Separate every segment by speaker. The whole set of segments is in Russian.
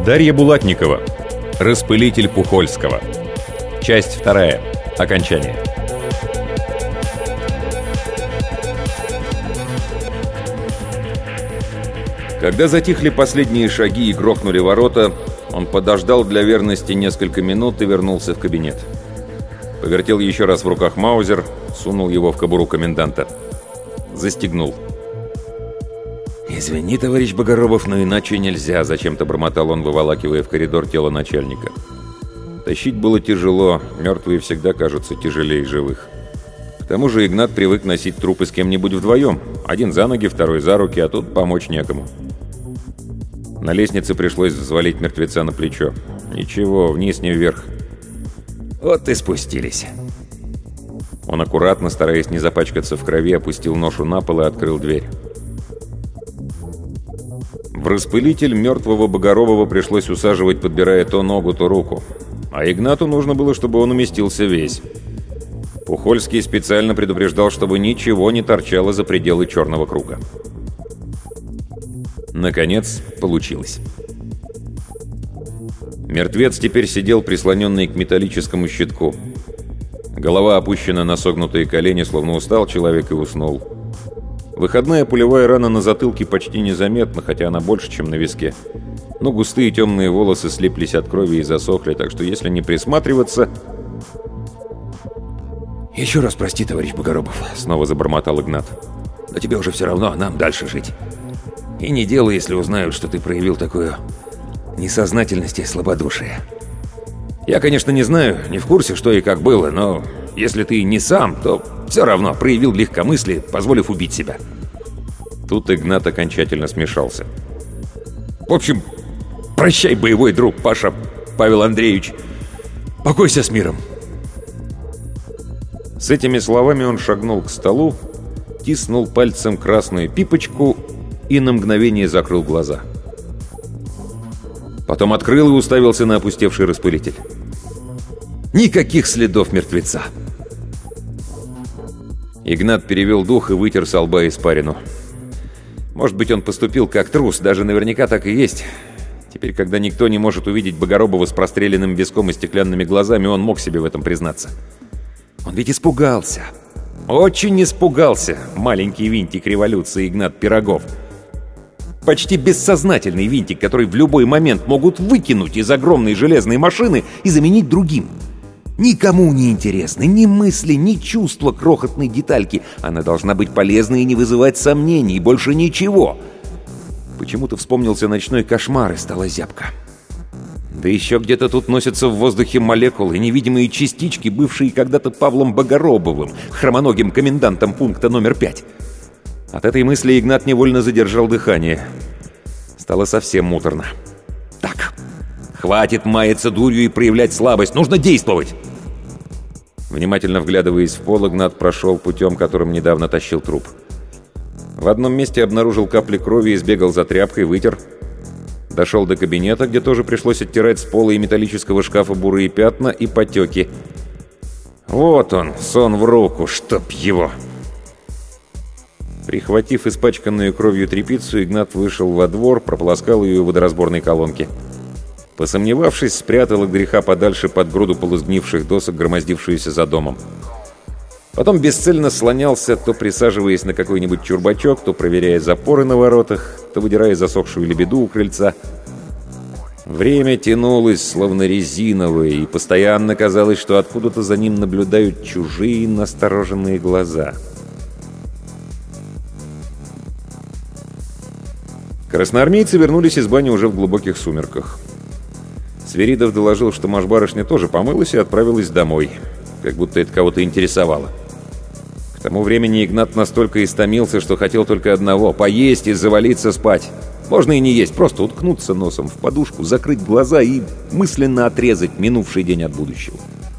Speaker 1: Дарья Булатникова. Распылитель Пухольского. Часть 2. Окончание. Когда затихли последние шаги и грохнули ворота, он подождал для верности несколько минут и вернулся в кабинет. Повертел еще раз в руках маузер, сунул его в кобуру коменданта. Застегнул. «Извини, товарищ Богоробов, но иначе нельзя», — зачем-то бормотал он, выволакивая в коридор тело начальника. Тащить было тяжело, мертвые всегда кажутся тяжелее живых. К тому же Игнат привык носить трупы с кем-нибудь вдвоем. Один за ноги, второй за руки, а тут помочь некому. На лестнице пришлось взвалить мертвеца на плечо. Ничего, вниз не вверх. Вот и спустились. Он аккуратно, стараясь не запачкаться в крови, опустил ношу на пол и открыл дверь. В распылитель мертвого Богоробова пришлось усаживать, подбирая то ногу, то руку. А Игнату нужно было, чтобы он уместился весь. Пухольский специально предупреждал, чтобы ничего не торчало за пределы черного круга. Наконец, получилось. Мертвец теперь сидел, прислоненный к металлическому щитку. Голова опущена на согнутые колени, словно устал человек и уснул. Выходная пулевая рана на затылке почти незаметна, хотя она больше, чем на виске. Но густые темные волосы слиплись от крови и засохли, так что если не присматриваться... «Еще раз прости, товарищ Богоробов», — снова забормотал Игнат. «Но тебе уже все равно, а нам дальше жить. И не делай, если узнают, что ты проявил такую несознательность и слабодушие. Я, конечно, не знаю, не в курсе, что и как было, но если ты не сам, то все равно проявил легкомыслие, позволив убить себя». Тут Игнат окончательно смешался. «В общем, прощай, боевой друг, Паша Павел Андреевич. Покойся с миром». С этими словами он шагнул к столу, тиснул пальцем красную пипочку и на мгновение закрыл глаза. Потом открыл и уставился на опустевший распылитель. Никаких следов мертвеца. Игнат перевел дух и вытер со лба испарину. Может быть, он поступил как трус, даже наверняка так и есть. Теперь, когда никто не может увидеть Богоробова с простреленным виском и стеклянными глазами, он мог себе в этом признаться. Он ведь испугался. Очень испугался маленький винтик революции Игнат Пирогов. Почти бессознательный винтик, который в любой момент могут выкинуть из огромной железной машины и заменить другим. Никому не интересны ни мысли, ни чувства крохотной детальки. Она должна быть полезной и не вызывать сомнений, больше ничего. Почему-то вспомнился ночной кошмар и стала зябко. Да еще где-то тут носятся в воздухе молекулы, невидимые частички, бывшие когда-то Павлом Богоробовым, хромоногим комендантом пункта номер 5. От этой мысли Игнат невольно задержал дыхание. Стало совсем муторно. Так, хватит маяться дурью и проявлять слабость, нужно действовать! Внимательно вглядываясь в пол, Игнат прошел путем, которым недавно тащил труп. В одном месте обнаружил капли крови и сбегал за тряпкой, вытер. Дошел до кабинета, где тоже пришлось оттирать с пола и металлического шкафа бурые пятна и потеки. Вот он, сон в руку, чтоб его! Прихватив испачканную кровью тряпицу, Игнат вышел во двор, прополоскал ее в водоразборной колонке. Посомневавшись, спрятал от греха подальше под груду полусгнивших досок, громоздившуюся за домом. Потом бесцельно слонялся, то присаживаясь на какой-нибудь чурбачок, то проверяя запоры на воротах, то выдирая засохшую лебеду у крыльца. Время тянулось, словно резиновое, и постоянно казалось, что откуда-то за ним наблюдают чужие настороженные глаза. Красноармейцы вернулись из бани уже в глубоких сумерках. Свиридов доложил, что машбарышня тоже помылась и отправилась домой, как будто это кого-то интересовало. К тому времени Игнат настолько истомился, что хотел только одного — поесть и завалиться спать. Можно и не есть, просто уткнуться носом в подушку, закрыть глаза и мысленно отрезать минувший день от будущего.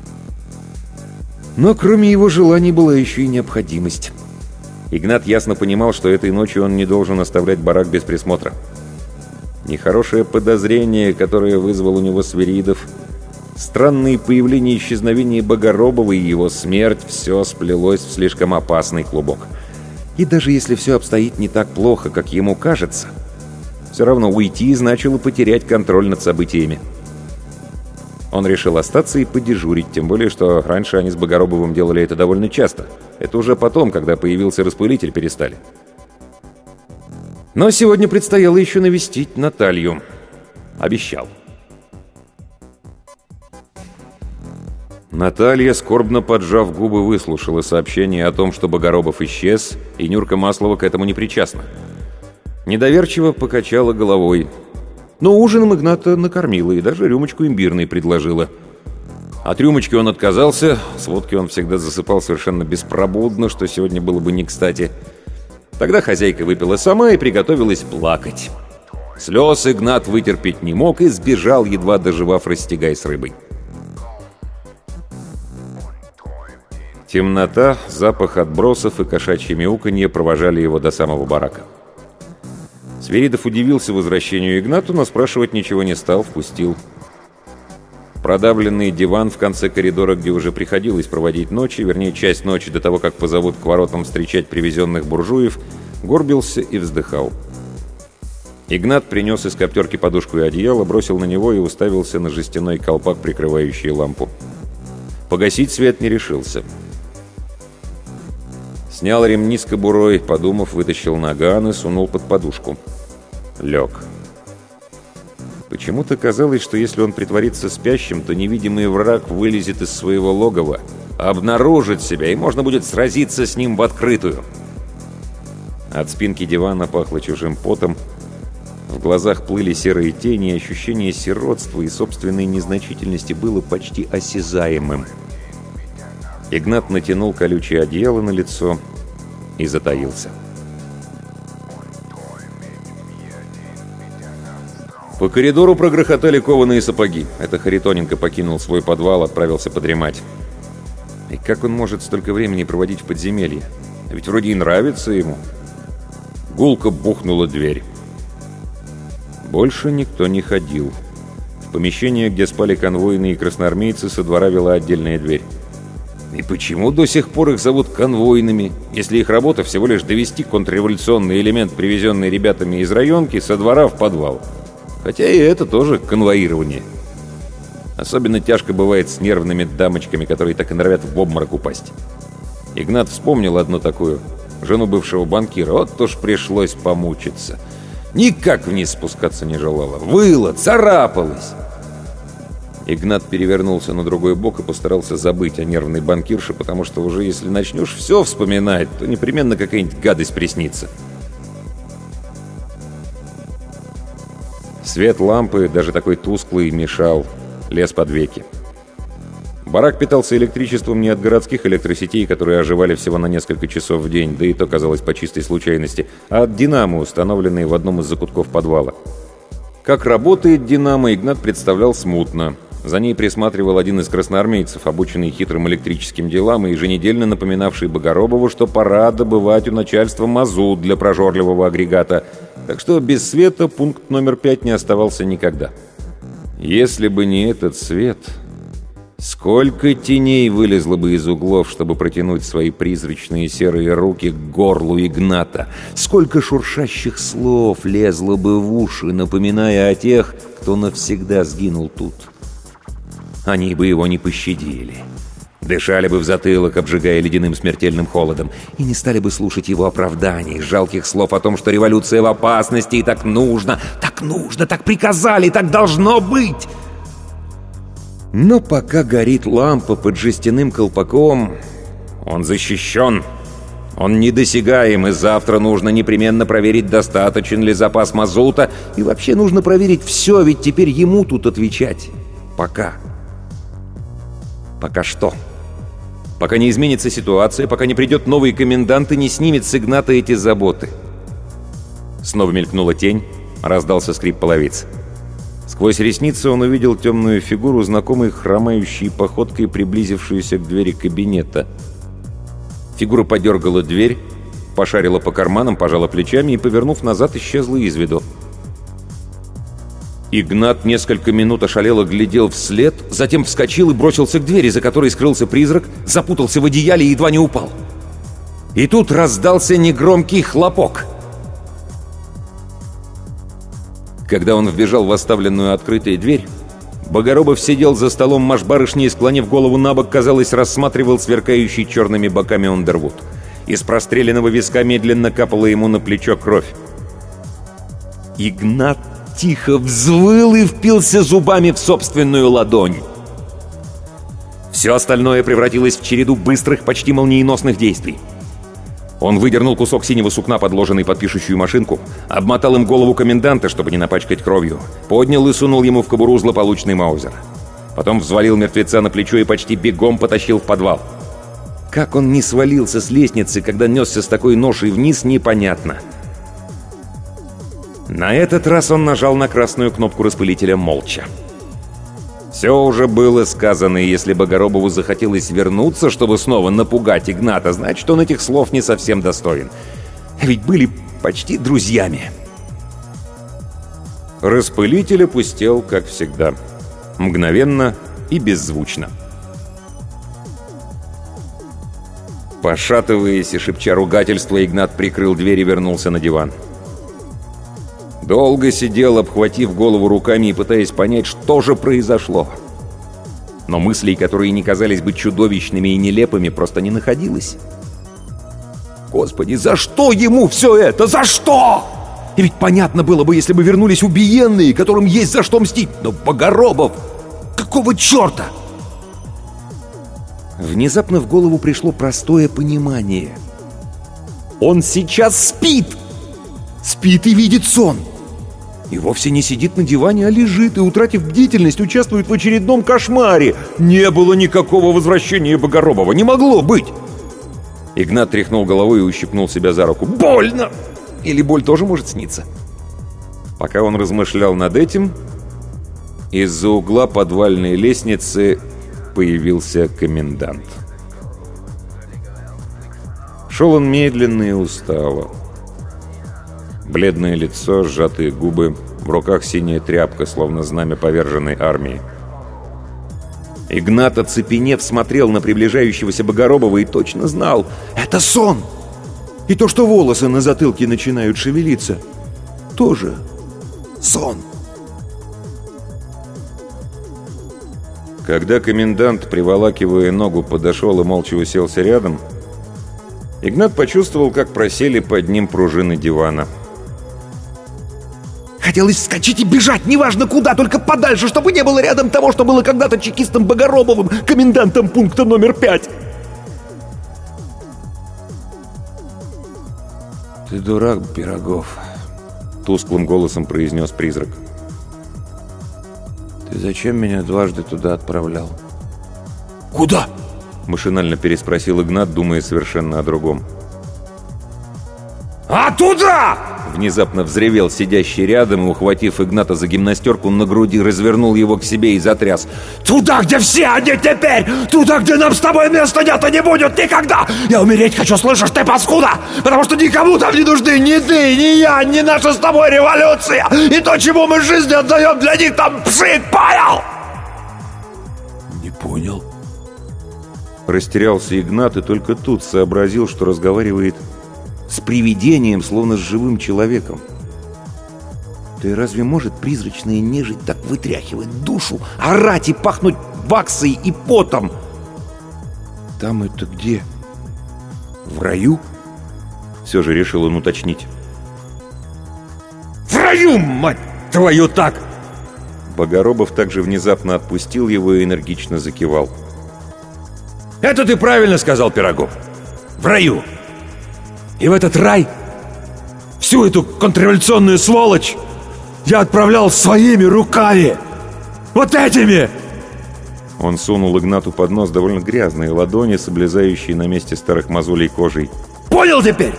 Speaker 1: Но кроме его желаний была еще и необходимость. Игнат ясно понимал, что этой ночью он не должен оставлять барак без присмотра. Нехорошее подозрение, которое вызвал у него Свиридов, странные появления и исчезновения Богоробова и его смерть — все сплелось в слишком опасный клубок. И даже если все обстоит не так плохо, как ему кажется, Все равно уйти значило потерять контроль над событиями. Он решил остаться и подежурить, тем более, что раньше они с Богоробовым делали это довольно часто. Это уже потом, когда появился распылитель, перестали. Но сегодня предстояло еще навестить Наталью. Обещал. Наталья, скорбно поджав губы, выслушала сообщение о том, что Богоробов исчез, и Нюрка Маслова к этому не причастна. Недоверчиво покачала головой. Но ужином Игната накормила и даже рюмочку имбирной предложила. От рюмочки он отказался, с водки он всегда засыпал совершенно беспробудно, что сегодня было бы не кстати. Тогда хозяйка выпила сама и приготовилась плакать. Слез Игнат вытерпеть не мог и сбежал, едва доживав растягай с рыбой. Темнота, запах отбросов и кошачье мяуканье провожали его до самого барака. Свиридов удивился возвращению Игнату, но спрашивать ничего не стал, впустил. Продавленный диван в конце коридора, где уже приходилось проводить ночи, вернее, часть ночи до того, как позовут к воротам встречать привезенных буржуев, горбился и вздыхал. Игнат принес из коптерки подушку и одеяло, бросил на него и уставился на жестяной колпак, прикрывающий лампу. Погасить свет не решился. Снял ремни с кобурой, подумав, вытащил наган и сунул под подушку. Лег. Почему-то казалось, что если он притворится спящим, то невидимый враг вылезет из своего логова, обнаружит себя, и можно будет сразиться с ним в открытую. От спинки дивана пахло чужим потом, в глазах плыли серые тени, и ощущение сиротства и собственной незначительности было почти осязаемым. Игнат натянул колючее одеяло на лицо и затаился. По коридору прогрохотали кованые сапоги. Это Харитоненко покинул свой подвал, отправился подремать. И как он может столько времени проводить в подземелье? Ведь вроде и нравится ему. Гулко бухнула дверь. Больше никто не ходил. В помещение, где спали конвойные и красноармейцы, со двора вела отдельная дверь. И почему до сих пор их зовут конвойными, если их работа всего лишь довести контрреволюционный элемент, привезенный ребятами из районки, со двора в подвал? Хотя и это тоже конвоирование. Особенно тяжко бывает с нервными дамочками, которые так и норовят в обморок упасть. Игнат вспомнил одну такую, жену бывшего банкира. Вот уж пришлось помучиться. Никак вниз спускаться не желала. Выла, царапалась. Игнат перевернулся на другой бок и постарался забыть о нервной банкирше, потому что уже если начнешь все вспоминать, то непременно какая-нибудь гадость приснится. Свет лампы, даже такой тусклый, мешал, лез под веки. Барак питался электричеством не от городских электросетей, которые оживали всего на несколько часов в день, да и то казалось по чистой случайности, а от динамо, установленной в одном из закутков подвала. Как работает динамо, Игнат представлял смутно. За ней присматривал один из красноармейцев, обученный хитрым электрическим делам и еженедельно напоминавший Богоробову, что пора добывать у начальства мазут для прожорливого агрегата. Так что без света пункт номер 5 не оставался никогда. Если бы не этот свет, сколько теней вылезло бы из углов, чтобы протянуть свои призрачные серые руки к горлу Игната. Сколько шуршащих слов лезло бы в уши, напоминая о тех, кто навсегда сгинул тут. Они бы его не пощадили. Дышали бы в затылок, обжигая ледяным смертельным холодом, и не стали бы слушать его оправданий, жалких слов о том, что революция в опасности, и так нужно, так приказали, так должно быть. Но пока горит лампа под жестяным колпаком, он защищен, он недосягаем, и завтра нужно непременно проверить, достаточен ли запас мазута, и вообще нужно проверить все, ведь теперь ему тут отвечать. Пока. Пока что? Пока не изменится ситуация, пока не придет новый комендант и не снимет с Игната эти заботы. Снова мелькнула тень, раздался скрип половиц. Сквозь ресницы он увидел темную фигуру, знакомой хромающей походкой, приблизившуюся к двери кабинета. Фигура подергала дверь, пошарила по карманам, пожала плечами и, повернув назад, исчезла из виду. Игнат несколько минут ошалело глядел вслед, затем вскочил и бросился к двери, за которой скрылся призрак, запутался в одеяле и едва не упал. И тут раздался негромкий хлопок. Когда он вбежал в оставленную открытой дверь, Богоробов сидел за столом машбарышни и, склонив голову набок, казалось, рассматривал сверкающий черными боками Ундервуд. Из простреленного виска медленно капала ему на плечо кровь. Игнат тихо взвыл и впился зубами в собственную ладонь. Все остальное превратилось в череду быстрых, почти молниеносных действий. Он выдернул кусок синего сукна, подложенный под пишущую машинку, обмотал им голову коменданта, чтобы не напачкать кровью, поднял и сунул ему в кобуру злополучный маузер. Потом взвалил мертвеца на плечо и почти бегом потащил в подвал. Как он не свалился с лестницы, когда несся с такой ношей вниз, непонятно. На этот раз он нажал на красную кнопку распылителя молча. Все уже было сказано, и если Богоробову захотелось вернуться, чтобы снова напугать Игната, значит, он этих слов не совсем достоин. Ведь были почти друзьями. Распылитель опустел, как всегда. Мгновенно и беззвучно. Пошатываясь и шепча ругательства, Игнат прикрыл дверь и вернулся на диван. Долго сидел, обхватив голову руками и пытаясь понять, что же произошло. Но мыслей, которые не казались бы чудовищными и нелепыми, просто не находилось. Господи, за что ему все это? За что? И ведь понятно было бы, если бы вернулись убиенные, которым есть за что мстить. Но Богоробов! Какого черта? Внезапно в голову пришло простое понимание. Он сейчас спит! Спит и видит сон! И вовсе не сидит на диване, а лежит и, утратив бдительность, участвует в очередном кошмаре. Не было никакого возвращения Богоробова. Не могло быть. Игнат тряхнул головой и ущипнул себя за руку. Больно! Или боль тоже может сниться? Пока он размышлял над этим, из-за угла подвальной лестницы появился комендант. Шел он медленно и устало. Бледное лицо, сжатые губы, в руках синяя тряпка, словно знамя поверженной армии. Игнат, оцепенев, смотрел на приближающегося Богоробова и точно знал — это сон! И то, что волосы на затылке начинают шевелиться, тоже сон. Когда комендант, приволакивая ногу, подошел и молча уселся рядом, Игнат почувствовал, как просели под ним пружины дивана. Хотелось вскочить и бежать, неважно куда, только подальше, чтобы не было рядом того, что было когда-то чекистом Богоробовым, комендантом пункта номер 5. «Ты дурак, Пирогов», — тусклым голосом произнес призрак. «Ты зачем меня дважды туда отправлял?» «Куда?» — машинально переспросил Игнат, думая совершенно о другом. «А туда!» — внезапно взревел сидящий рядом и, ухватив Игната за гимнастерку на груди, развернул его к себе и затряс. «Туда, где все они теперь! Туда, где нам с тобой места нет и не будет никогда! Я умереть хочу, слышишь ты, паскуда! Потому что никому там не нужны ни ты, ни я, ни наша с тобой революция! И то, чему мы жизнь отдаем, для них там пшик, понял?» «Не понял». Растерялся Игнат и только тут сообразил, что разговаривает с привидением, словно с живым человеком. Да и разве может призрачная нежить так вытряхивать душу, орать и пахнуть ваксой и потом? Там это где? В раю? Все же решил он уточнить. В раю, мать твою, так! Богоробов также внезапно отпустил его и энергично закивал. Это ты правильно сказал, Пирогов. В раю. И в этот рай всю эту контрреволюционную сволочь я отправлял своими руками! Вот этими!» Он сунул Игнату под нос довольно грязные ладони, с облезающей на месте старых мозолей кожей. «Понял теперь?»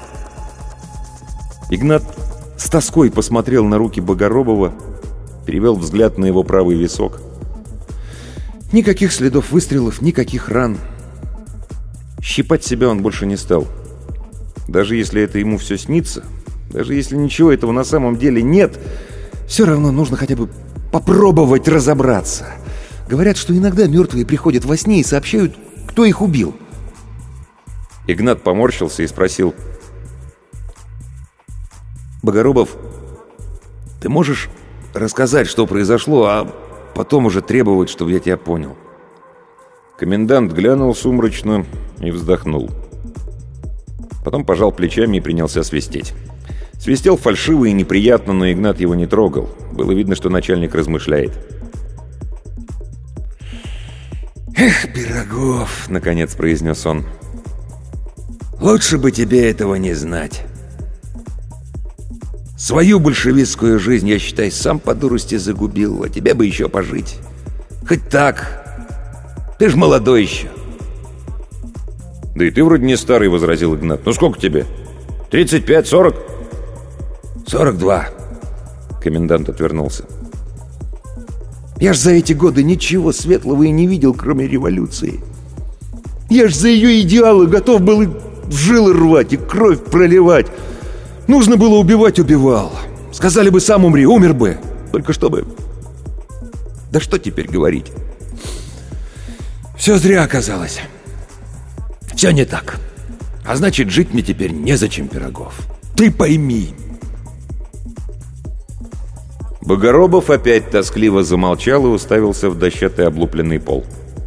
Speaker 1: Игнат с тоской посмотрел на руки Богоробова, перевел взгляд на его правый висок. Никаких следов выстрелов, никаких ран. Щипать себя он больше не стал. Даже если это ему все снится, даже если ничего этого на самом деле нет, все равно нужно хотя бы попробовать разобраться. Говорят, что иногда мертвые приходят во сне и сообщают, кто их убил. Игнат поморщился и спросил: «Богоробов, Ты можешь рассказать, что произошло, а потом уже требовать, чтобы я тебя понял?» Комендант глянул сумрачно и вздохнул. Потом пожал плечами и принялся свистеть. Свистел фальшиво и неприятно, но Игнат его не трогал. Было видно, что начальник размышляет. «Эх, Пирогов!» — наконец произнес он. «Лучше бы тебе этого не знать. Свою большевистскую жизнь, я, считай, сам по дурости загубил, а тебе бы еще пожить. Хоть так. Ты ж молодой еще». «Да и ты вроде не старый», — возразил Игнат. «Ну сколько тебе? 35, 40?» 42. Комендант отвернулся. «Я ж за эти годы ничего светлого и не видел, кроме революции. Я ж за ее идеалы готов был и жилы рвать, и кровь проливать. Нужно было убивать — убивал. Сказали бы, сам умри — умер бы. Только чтобы... Да что теперь говорить? Все зря оказалось. Все не так. А значит, жить мне теперь незачем, Пирогов. Ты пойми». Богоробов опять тоскливо замолчал и уставился в дощатый облупленный пол.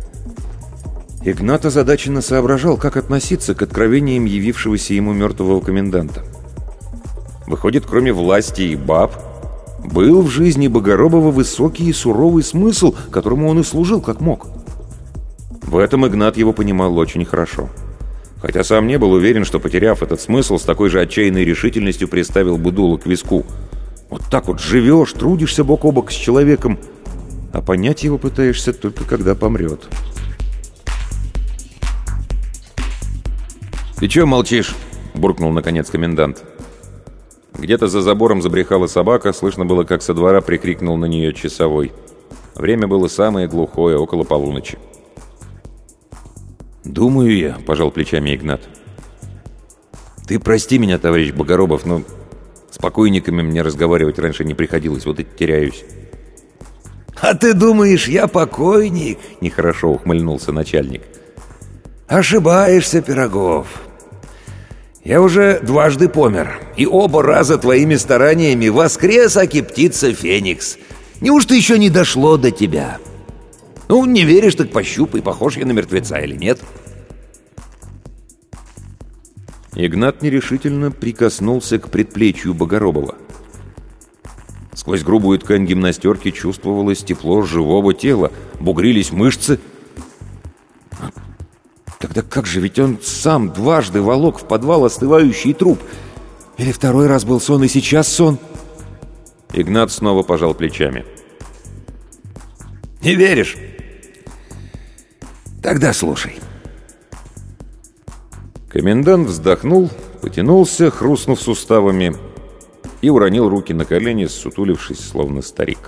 Speaker 1: Игнат озадаченно соображал, как относиться к откровениям явившегося ему мертвого коменданта. Выходит, кроме власти и баб, был в жизни Богоробова высокий и суровый смысл, которому он и служил как мог. В этом Игнат его понимал очень хорошо. Хотя сам не был уверен, что, потеряв этот смысл, с такой же отчаянной решительностью приставил бы дуло к виску. Вот так вот живешь, трудишься бок о бок с человеком, а понять его пытаешься только когда помрет. «Ты чего молчишь?» — буркнул наконец комендант. Где-то за забором забрехала собака, слышно было, как со двора прикрикнул на нее часовой. Время было самое глухое, около полуночи. «Думаю я», — пожал плечами Игнат. «Ты прости меня, товарищ Богоробов, но с покойниками мне разговаривать раньше не приходилось, вот и теряюсь». «А ты думаешь, я покойник?» — нехорошо ухмыльнулся начальник. «Ошибаешься, Пирогов. Я уже дважды помер, и оба раза твоими стараниями воскрес, аки птица Феникс. Неужто еще не дошло до тебя? Ну, не веришь, так пощупай, похож я на мертвеца или нет». Игнат нерешительно прикоснулся к предплечью Богоробова. Сквозь грубую ткань гимнастерки чувствовалось тепло живого тела, бугрились мышцы. Тогда как же, ведь он сам дважды волок в подвал остывающий труп. Или второй раз был сон, и сейчас сон? Игнат снова пожал плечами. «Не веришь? Тогда слушай». Комендант вздохнул, потянулся, хрустнув суставами, и уронил руки на колени, ссутулившись, словно старик.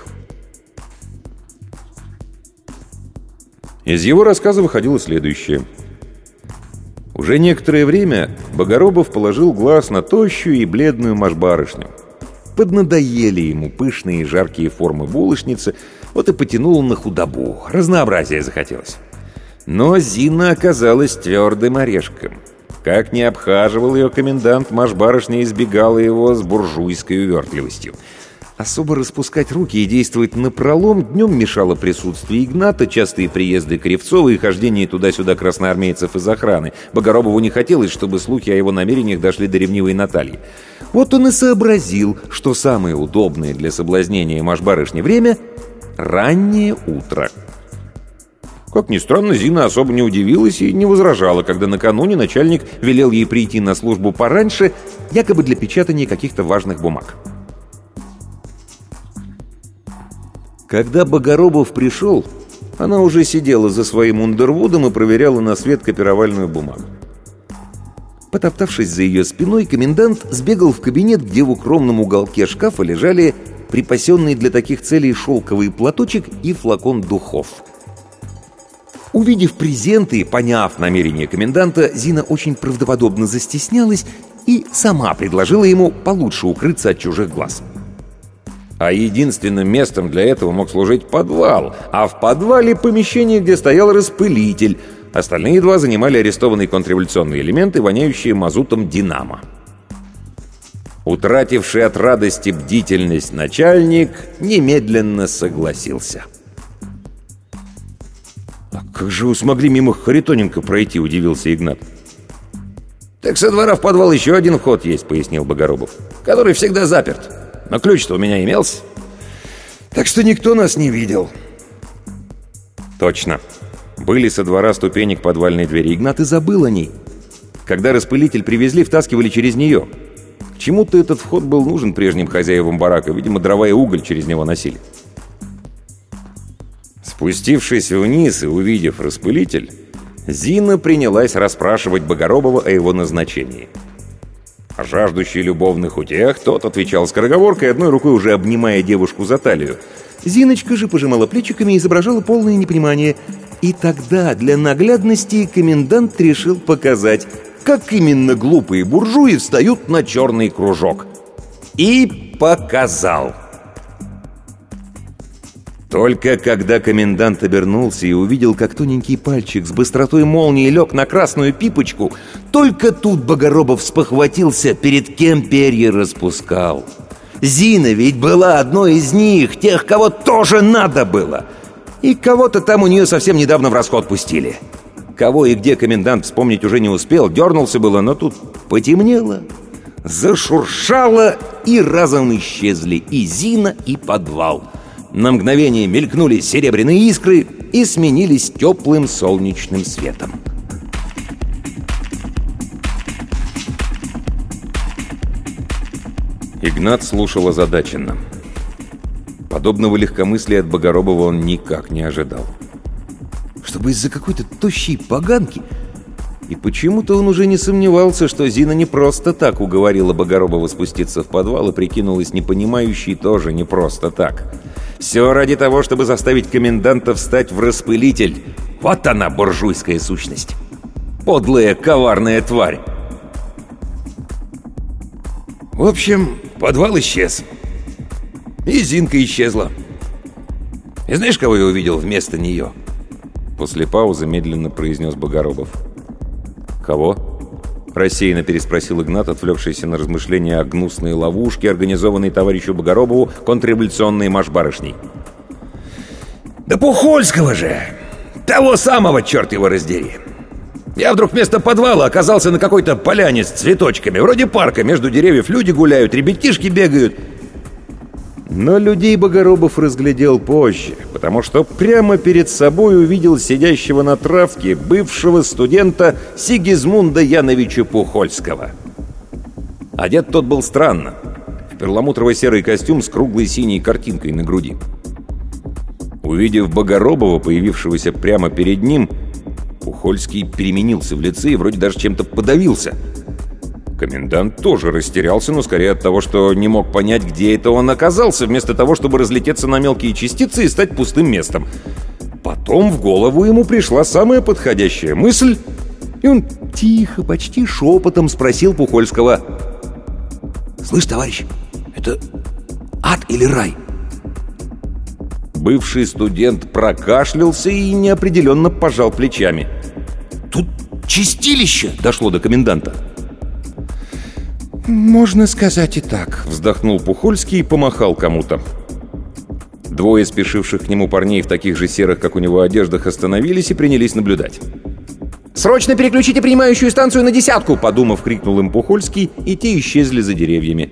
Speaker 1: Из его рассказа выходило следующее. Уже некоторое время Богоробов положил глаз на тощую и бледную мажбарышню. Поднадоели ему пышные и жаркие формы булочницы, вот и потянул на худобу, разнообразия захотелось. Но Зина оказалась твердым орешком. Как ни обхаживал ее комендант, мажбарышня избегала его с буржуйской увертливостью. Особо распускать руки и действовать напролом днем мешало присутствие Игната, частые приезды Кривцова и хождение туда-сюда красноармейцев из охраны. Богоробову не хотелось, чтобы слухи о его намерениях дошли до ревнивой Натальи. Вот он и сообразил, что самое удобное для соблазнения мажбарышни время — раннее утро. Как ни странно, Зина особо не удивилась и не возражала, когда накануне начальник велел ей прийти на службу пораньше, якобы для печатания каких-то важных бумаг. Когда Богоробов пришел, она уже сидела за своим Ундервудом и проверяла на свет копировальную бумагу. Потоптавшись за ее спиной, комендант сбегал в кабинет, где в укромном уголке шкафа лежали припасенный для таких целей шелковый платочек и флакон духов. Увидев презенты и поняв намерение коменданта, Зина очень правдоподобно застеснялась и сама предложила ему получше укрыться от чужих глаз. А единственным местом для этого мог служить подвал, а в подвале помещение, где стоял распылитель. Остальные два занимали арестованные контрреволюционные элементы, воняющие мазутом «Динамо». Утративший от радости бдительность начальник немедленно согласился. «А как же вы смогли мимо Харитоненко пройти?» — удивился Игнат. «Так со двора в подвал еще один вход есть», — пояснил Богоробов, «который всегда заперт. Но ключ-то у меня имелся. Так что никто нас не видел». Точно. Были со двора ступени к подвальной двери. Игнат и забыл о ней. Когда распылитель привезли, втаскивали через нее. К чему-то этот вход был нужен прежним хозяевам барака. Видимо, дрова и уголь через него носили. Спустившись вниз и увидев распылитель, Зина принялась расспрашивать Богоробова о его назначении. А жаждущий любовных утех, тот отвечал скороговоркой, одной рукой уже обнимая девушку за талию. Зиночка же пожимала плечиками и изображала полное непонимание. И тогда для наглядности комендант решил показать, как именно глупые буржуи встают на черный кружок. И показал. Только когда комендант обернулся и увидел, как тоненький пальчик с быстротой молнии лег на красную пипочку, только тут Богоробов спохватился, перед кем перья распускал. Зина ведь была одной из них, тех, кого тоже надо было. И кого-то там у нее совсем недавно в расход пустили. Кого и где комендант вспомнить уже не успел, дернулся было, но тут потемнело, зашуршало, и разом исчезли и Зина, и подвал. На мгновение мелькнули серебряные искры и сменились теплым солнечным светом. Игнат слушал озадаченно. Подобного легкомыслия от Богоробова он никак не ожидал. Чтобы из-за какой-то тощей поганки... И почему-то он уже не сомневался, что Зина не просто так уговорила Богоробова спуститься в подвал и прикинулась непонимающей тоже не просто так. Все ради того, чтобы заставить коменданта встать в распылитель. Вот она, буржуйская сущность. Подлая, коварная тварь. В общем, подвал исчез. И Зинка исчезла. И знаешь, кого я увидел вместо нее? После паузы медленно произнес Богоробов. «Кого?» — рассеянно переспросил Игнат, отвлекшийся на размышления о гнусной ловушке, организованной товарищу Богоробову контрреволюционной марш-барышней. «Да Пухольского же! Того самого, черт его раздери! Я вдруг вместо подвала оказался на какой-то поляне с цветочками, вроде парка, между деревьев люди гуляют, ребятишки бегают». Но людей Богоробов разглядел позже, потому что прямо перед собой увидел сидящего на травке бывшего студента Сигизмунда Яновича Пухольского. Одет тот был странно, в перламутрово-серый костюм с круглой синей картинкой на груди. Увидев Богоробова, появившегося прямо перед ним, Пухольский переменился в лице и вроде даже чем-то подавился. Комендант тоже растерялся, но скорее от того, что не мог понять, где это он оказался, вместо того, чтобы разлететься на мелкие частицы и стать пустым местом. Потом в голову ему пришла самая подходящая мысль, и он тихо, почти шепотом спросил Пухольского: «Слышь, товарищ, это ад или рай?» Бывший студент прокашлялся и неопределенно пожал плечами. «Тут чистилище!» — дошло до коменданта. «Можно сказать и так», — вздохнул Пухольский и помахал кому-то. Двое спешивших к нему парней в таких же серых, как у него, одеждах остановились и принялись наблюдать. «Срочно переключите принимающую станцию на 10-ку!» — подумав, крикнул им Пухольский, и те исчезли за деревьями.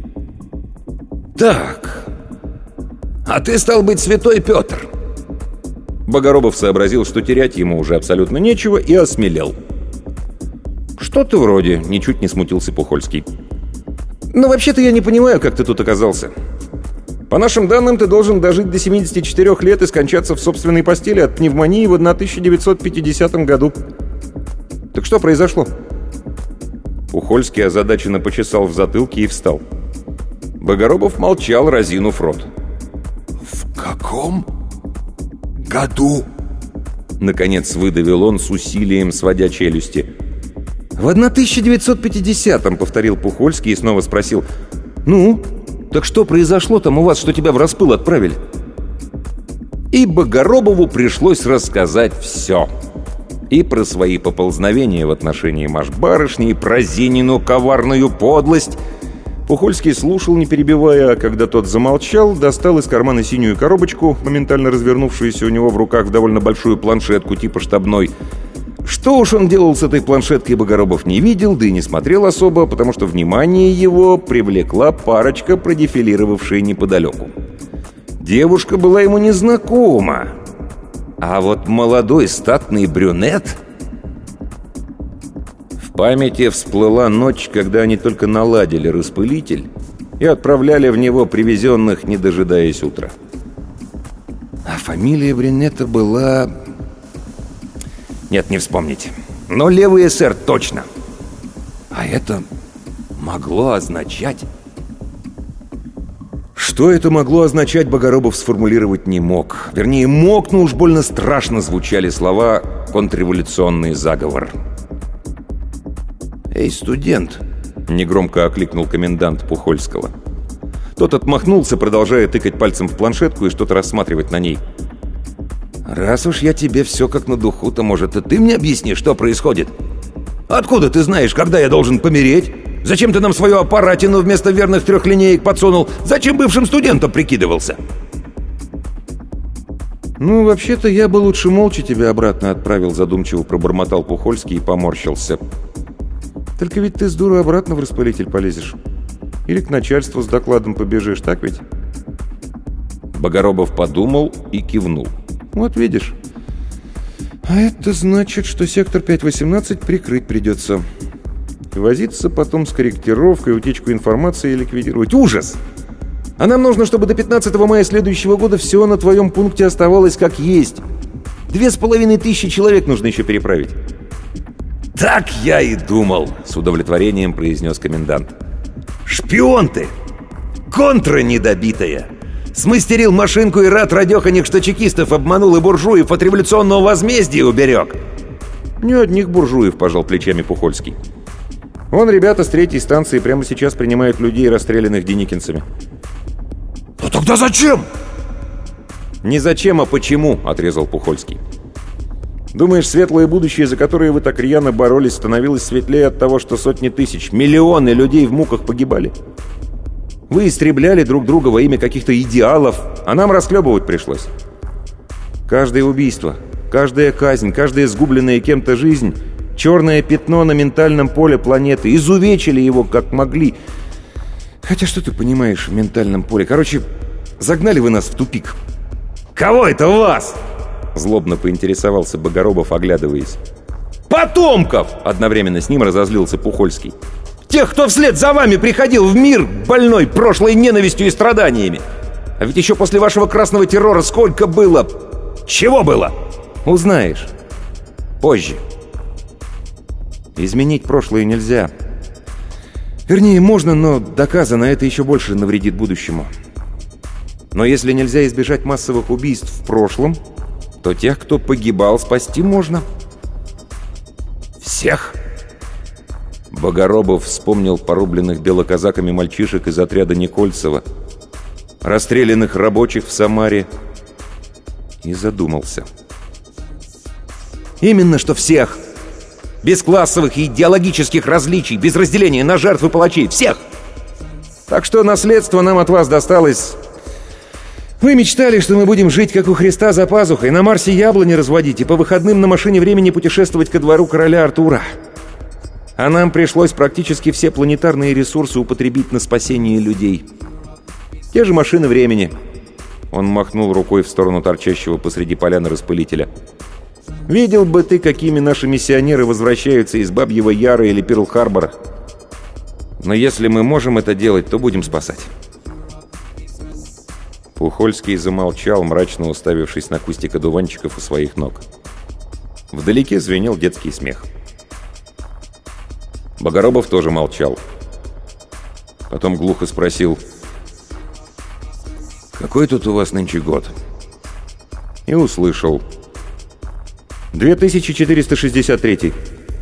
Speaker 1: «Так, а ты, стал быть, святой Петр!» Богоробов сообразил, что терять ему уже абсолютно нечего, и осмелел. «Что-то вроде», — ничуть не смутился Пухольский. «Но вообще-то я не понимаю, как ты тут оказался. По нашим данным, ты должен дожить до 74 лет и скончаться в собственной постели от пневмонии в 1950 году. Так что произошло?» Пухольский озадаченно почесал в затылке и встал. Богоробов молчал, разинув рот.
Speaker 2: «В каком году?»
Speaker 1: Наконец выдавил он с усилием, сводя челюсти. «В 1950-м», — повторил Пухольский и снова спросил: «Ну, так что произошло там у вас, что тебя в распыл отправили?» И Богоробову пришлось рассказать все. И про свои поползновения в отношении марш-барышни, и про Зинину коварную подлость.
Speaker 3: Пухольский слушал, не перебивая, а когда тот замолчал, достал из кармана синюю коробочку, моментально развернувшуюся у него в руках в довольно большую планшетку типа штабной. Что уж он делал с этой планшеткой, Богоробов не видел, да и не смотрел особо, потому что внимание его привлекла парочка, продефилировавшая неподалеку. Девушка была ему незнакома, а вот молодой статный брюнет... В памяти всплыла ночь, когда они только наладили распылитель и отправляли в него привезенных, не дожидаясь утра. А фамилия брюнета была... Нет, не вспомнить. Но левый эсер точно. А это могло означать... Что это могло означать, Богоробов сформулировать не мог. Вернее, мог, но уж больно страшно звучали слова «контрреволюционный заговор». «Эй, студент!» — негромко окликнул комендант Пухольского. Тот отмахнулся, продолжая тыкать пальцем в планшетку и что-то рассматривать на ней. «Раз уж я тебе все как на духу, то, может, и ты мне объяснишь, что происходит? Откуда ты знаешь, когда я должен помереть? Зачем ты нам свою аппаратину вместо верных 3 линеек подсунул? Зачем бывшим студентом прикидывался?» «Ну, вообще-то, я бы лучше молча тебя обратно отправил», — задумчиво пробормотал Пухольский и поморщился. «Только ведь ты с дуру обратно в распылитель полезешь. Или к начальству с докладом побежишь, так ведь?»
Speaker 1: Богоробов подумал и кивнул.
Speaker 3: «Вот видишь. А это значит, что сектор 518 прикрыть придется. И возиться потом с корректировкой, утечку информации и ликвидировать. Ужас! А нам нужно, чтобы до 15 мая следующего года все на твоем пункте оставалось как есть. 2500 человек нужно еще переправить».
Speaker 1: «Так я и думал», — с удовлетворением произнес комендант. «Шпион ты! Контра недобитая! Смастерил машинку и рад радеханик, что чекистов обманул и буржуев от революционного возмездия уберег!»
Speaker 3: «Не одних буржуев», — пожал плечами Пухольский. «Вон ребята с 3-й станции прямо сейчас принимают людей, расстрелянных деникинцами».
Speaker 2: «Ну тогда зачем?»
Speaker 3: «Не зачем, а почему», — отрезал Пухольский. «Думаешь, светлое будущее, за которое вы так рьяно боролись, становилось светлее от того, что сотни тысяч, миллионы людей в муках погибали? Вы истребляли друг друга во имя каких-то идеалов, а нам расхлебывать пришлось. Каждое убийство, каждая казнь, каждая сгубленная кем-то жизнь — черное пятно на ментальном поле планеты. Изувечили его как могли. Хотя что ты понимаешь в ментальном поле? Короче, загнали вы нас в тупик».
Speaker 1: «Кого это вас?»
Speaker 3: — злобно поинтересовался Богоробов, оглядываясь. «Потомков!» — одновременно с ним разозлился Пухольский. «Тех, кто вслед за вами приходил в мир, больной прошлой ненавистью и страданиями! А ведь еще после вашего красного террора сколько было...»
Speaker 1: «Чего было?»
Speaker 3: «Узнаешь. Позже. Изменить прошлое нельзя. Вернее, можно, но доказано, это еще больше навредит будущему. Но если нельзя избежать массовых убийств в прошлом, то тех, кто погибал, спасти можно».
Speaker 1: «Всех?»
Speaker 3: Богоробов вспомнил порубленных белоказаками мальчишек из отряда Никольцева, расстрелянных рабочих в Самаре, и задумался. «Именно что всех! Без классовых и идеологических различий, без разделения на жертв и палачей. Всех! Так что наследство нам от вас досталось... Вы мечтали, что мы будем жить, как у Христа, за пазухой, на Марсе яблони разводить и по выходным на машине времени путешествовать ко двору короля Артура. А нам пришлось практически все планетарные ресурсы употребить на спасение людей. Те же машины времени». Он махнул рукой в сторону торчащего посреди поляны распылителя. «Видел бы ты, какими наши миссионеры возвращаются из Бабьего Яра или Перл-Харбора. Но если мы можем это делать, то будем спасать». Пухольский замолчал, мрачно уставившись на кустик одуванчиков у своих ног. Вдалеке звенел детский смех. Богоробов тоже молчал. Потом глухо спросил: «Какой тут у вас нынче год?» И услышал: 2463.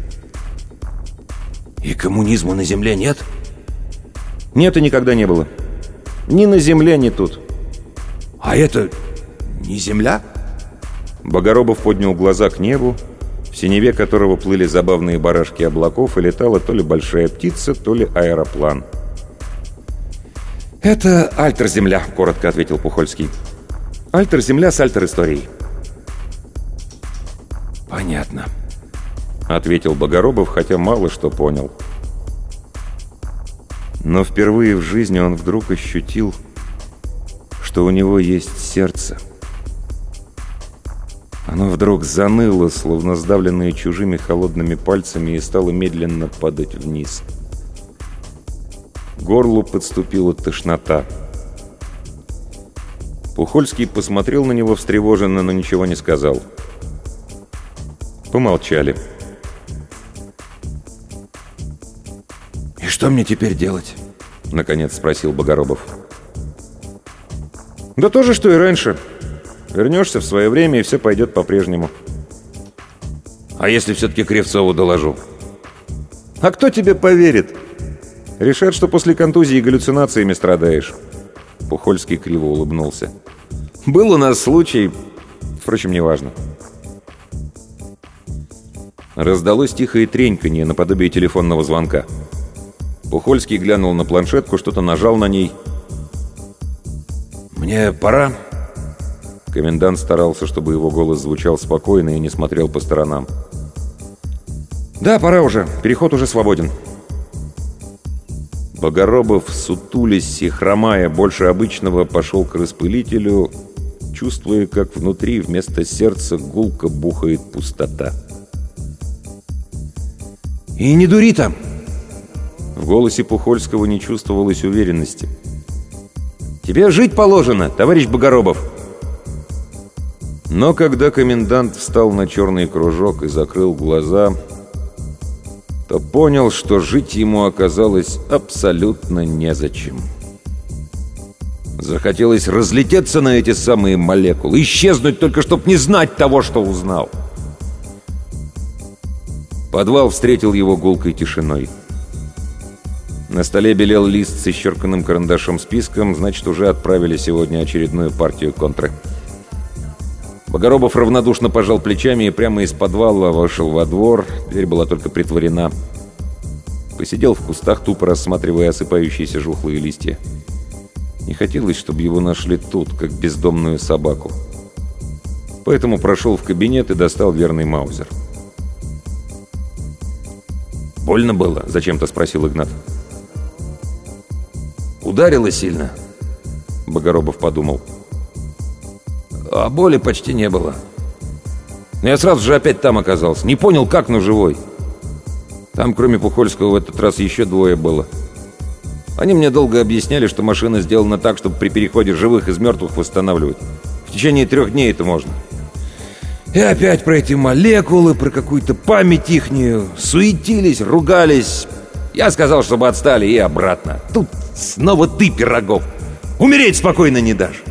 Speaker 2: «И коммунизма на Земле нет?»
Speaker 3: «Нет и никогда не было. Ни на Земле, ни тут».
Speaker 2: «А это не Земля?»
Speaker 3: Богоробов поднял глаза к небу, в синеве которого плыли забавные барашки облаков, и летала то ли большая птица, то ли аэроплан. «Это альтер-земля», — коротко ответил Пухольский. «Альтер-земля с альтер-историей».
Speaker 2: «Понятно»,
Speaker 1: — ответил Богоробов, хотя мало что понял. Но впервые в жизни он вдруг ощутил, что у него есть сердце. Оно вдруг заныло, словно сдавленное чужими холодными пальцами, и стало медленно падать вниз. К горлу подступила тошнота. Пухольский посмотрел на него встревоженно, но ничего не сказал. Помолчали.
Speaker 2: «И что мне теперь делать?»
Speaker 1: — наконец спросил Богоробов.
Speaker 3: «Да то же, что и раньше. Вернешься в свое время, и все пойдет по-прежнему».
Speaker 2: «А если все-таки Кривцову доложу?»
Speaker 3: «А кто тебе поверит? Решат, что после контузии галлюцинациями страдаешь».
Speaker 1: Пухольский криво улыбнулся.
Speaker 3: «Был у нас случай. Впрочем, неважно».
Speaker 1: Раздалось тихое треньканье наподобие телефонного звонка. Пухольский глянул на планшетку, что-то нажал на ней.
Speaker 2: «Мне пора».
Speaker 1: Комендант старался, чтобы его голос звучал спокойно и не смотрел по сторонам.
Speaker 3: «Да, пора уже. Переход уже свободен».
Speaker 1: Богоробов, сутулясь и хромая больше обычного, пошел к распылителю, чувствуя, как внутри вместо сердца гулко бухает пустота.
Speaker 3: «И не дури там!»
Speaker 1: В голосе Пухольского не чувствовалось уверенности.
Speaker 3: «Тебе жить положено, товарищ Богоробов!»
Speaker 1: Но когда комендант встал на черный кружок и закрыл глаза, то понял, что жить ему оказалось абсолютно незачем.
Speaker 3: Захотелось разлететься на эти самые молекулы, исчезнуть только, чтоб не знать того, что узнал.
Speaker 1: Подвал встретил его гулкой тишиной. На столе белел лист с исчерканным карандашом списком, значит, уже отправили сегодня очередную партию контры. Богоробов равнодушно пожал плечами и прямо из подвала вышел во двор. Дверь была только притворена. Посидел в кустах, тупо рассматривая осыпающиеся жухлые листья. Не хотелось, чтобы его нашли тут, как бездомную собаку. Поэтому прошел в кабинет и достал верный маузер.
Speaker 2: «Больно было?» —
Speaker 1: зачем-то спросил Игнат.
Speaker 2: «Ударило сильно?»
Speaker 1: Богоробов подумал.
Speaker 2: «А боли почти не было.
Speaker 1: Но я сразу же опять там оказался. Не понял, как, но живой. Там, кроме Пухольского, в этот раз еще двое было. Они мне долго объясняли, что машина сделана так, чтобы при переходе живых из мертвых восстанавливать. В течение 3 дней это можно.
Speaker 2: И опять про эти молекулы, про какую-то память ихнюю. Суетились, ругались.
Speaker 1: Я сказал, чтобы отстали, и обратно.
Speaker 2: Тут снова ты, Пирогов. Умереть спокойно не дашь.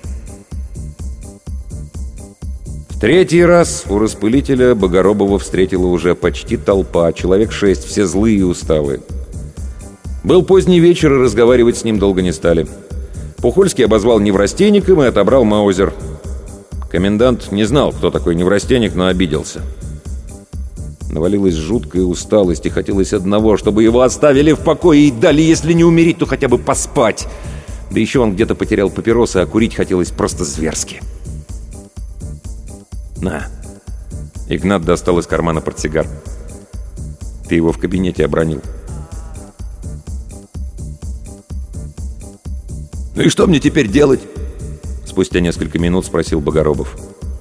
Speaker 1: В 3-й раз у распылителя Богоробова встретила уже почти толпа, человек 6, все злые и усталые. Был поздний вечер, и разговаривать с ним долго не стали. Пухольский обозвал неврастенником и отобрал маузер. Комендант не знал, кто такой неврастенник, но обиделся. Навалилась жуткая усталость, и хотелось одного, чтобы его оставили в покое и дали, если не умереть, то хотя бы поспать. Да еще он где-то потерял папиросы, а курить хотелось просто зверски. «На!» Игнат достал из кармана портсигар. «Ты его в кабинете обронил».
Speaker 2: «Ну и что мне теперь делать?»
Speaker 1: Спустя несколько минут спросил Богоробов.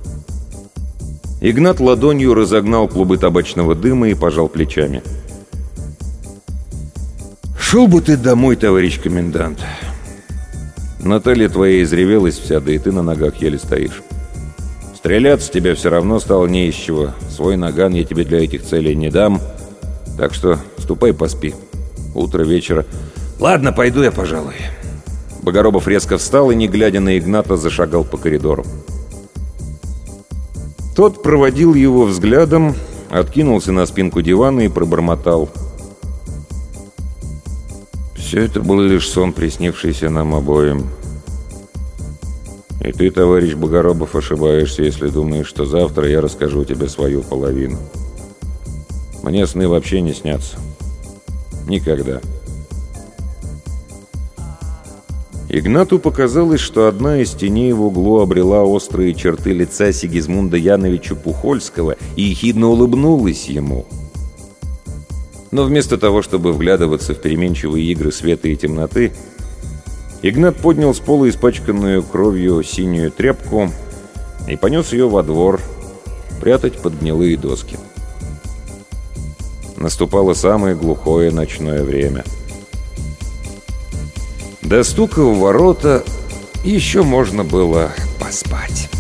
Speaker 1: Игнат ладонью разогнал клубы табачного дыма и пожал плечами.
Speaker 2: «Шел бы ты домой, товарищ комендант.
Speaker 1: Наталья твоя изревелась вся, да и ты на ногах еле стоишь. Стреляться тебе все равно стало не из чего. Свой наган я тебе для этих целей не дам. Так что ступай поспи. Утро, вечера».
Speaker 2: «Ладно, пойду я, пожалуй».
Speaker 1: Богоробов резко встал и, не глядя на Игната, зашагал по коридору. Тот проводил его взглядом, откинулся на спинку дивана и пробормотал: «Все это был лишь сон, приснившийся нам обоим. И ты, товарищ Богоробов, ошибаешься, если думаешь, что завтра я расскажу тебе свою половину. Мне сны вообще не снятся. Никогда». Игнату показалось, что одна из теней в углу обрела острые черты лица Сигизмунда Яновича Пухольского и ехидно улыбнулась ему. Но вместо того, чтобы вглядываться в переменчивые игры света и темноты, Игнат поднял с пола испачканную кровью синюю тряпку и понес ее во двор, прятать под гнилые доски. Наступало самое глухое ночное время. До стука в ворота еще можно было поспать.